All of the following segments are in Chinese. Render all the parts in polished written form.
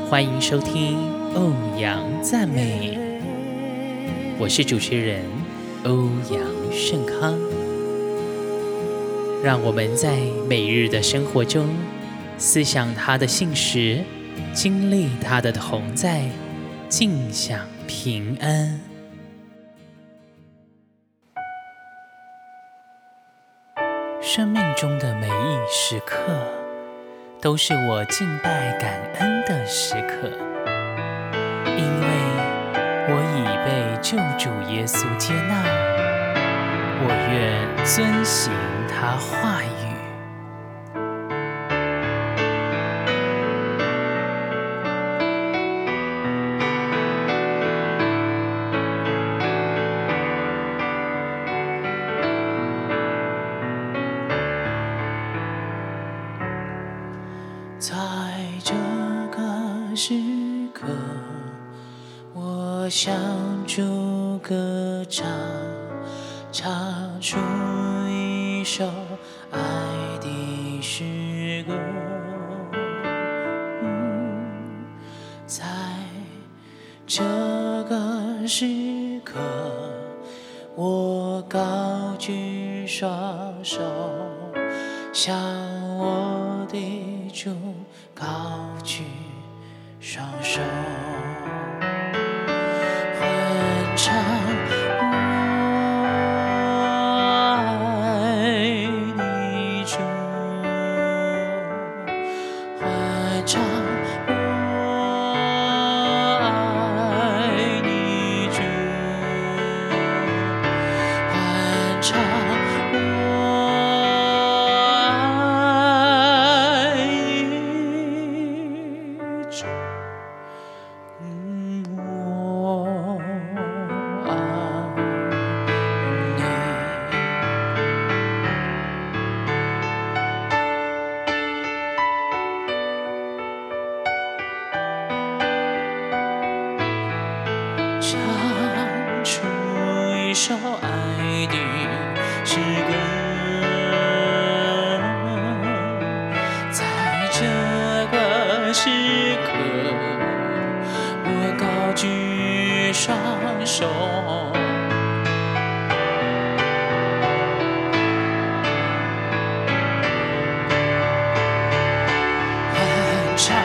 欢迎收听欧阳赞美，我是主持人欧阳盛康。让我们在每日的生活中思想他的信实，经历他的同在，尽享平安。生命中的每一时刻都是我敬拜感恩的时刻，因为我已被救主耶稣接纳，我愿遵行他话语。在这个时刻，我向主歌唱，唱出一首爱的诗歌。在这个时刻，我高举双手，向我的主高举双手，欢唱我爱你主，欢唱我爱你主，欢唱唱出一首爱的诗歌，在这个时刻，我高举双手，欢唱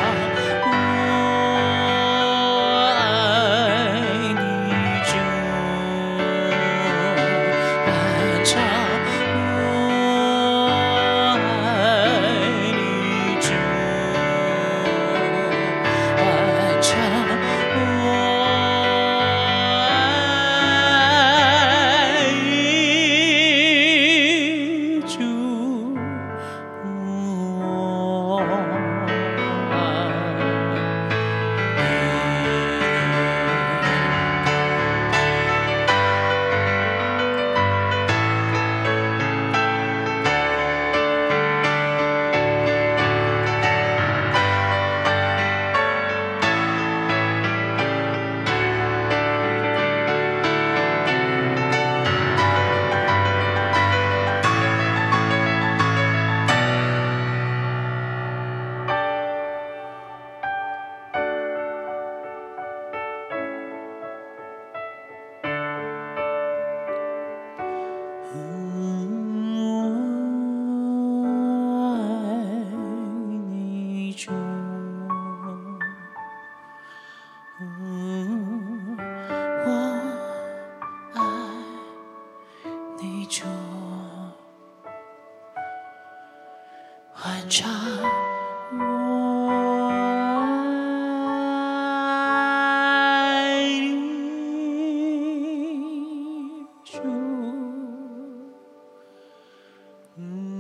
欢唱我爱你主。